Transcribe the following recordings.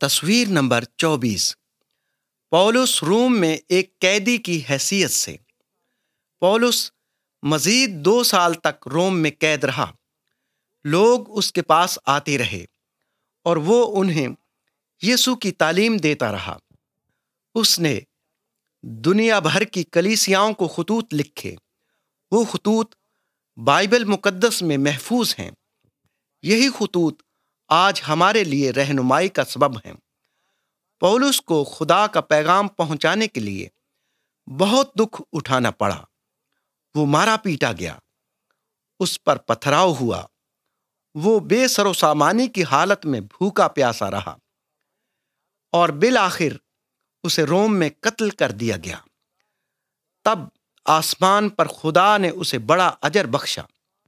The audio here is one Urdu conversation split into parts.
تصویر نمبر 24۔ پولس روم میں ایک قیدی کی حیثیت سے۔ پولس مزید 2 سال تک روم میں قید رہا۔ لوگ اس کے پاس آتے رہے اور وہ انہیں یسوع کی تعلیم دیتا رہا۔ اس نے دنیا بھر کی کلیسیاؤں کو خطوط لکھے۔ وہ خطوط بائبل مقدس میں محفوظ ہیں۔ یہی خطوط آج ہمارے لیے رہنمائی کا سبب ہیں۔ پولس کو خدا کا پیغام پہنچانے کے لیے بہت دکھ اٹھانا پڑا۔ وہ مارا پیٹا گیا، اس پر پتھراؤ ہوا، وہ بے سر و سامانی کی حالت میں بھوکا پیاسا رہا اور بالآخر اسے روم میں قتل کر دیا گیا۔ تب آسمان پر خدا نے اسے بڑا اجر بخشا۔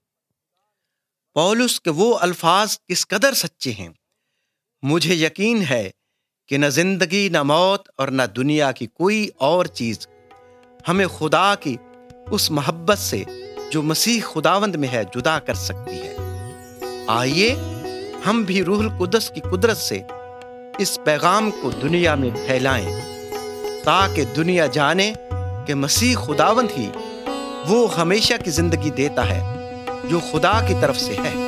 پولس کے وہ الفاظ کس قدر سچے ہیں۔ مجھے یقین ہے کہ نہ زندگی، نہ موت اور نہ دنیا کی کوئی اور چیز ہمیں خدا کی اس محبت سے جو مسیح خداوند میں ہے جدا کر سکتی ہے۔ آئیے ہم بھی روح القدس کی قدرت سے اس پیغام کو دنیا میں پھیلائیں تاکہ دنیا جانے کہ مسیح خداوند ہی وہ ہمیشہ کی زندگی دیتا ہے جو خدا کی طرف سے ہے۔